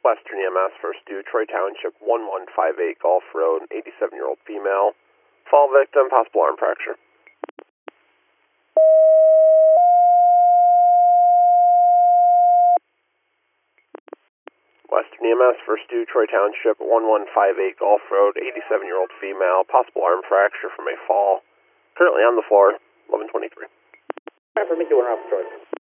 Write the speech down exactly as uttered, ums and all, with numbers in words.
Western E M S, first due, Troy Township, one one five eight Gulf Road, eighty-seven-year-old female. Fall victim, possible arm fracture. Western E M S, first due, Troy Township, one one five eight Gulf Road, eighty-seven-year-old female, possible arm fracture from a fall. Currently on the floor, eleven twenty-three. Alright, permit you one off, Troy.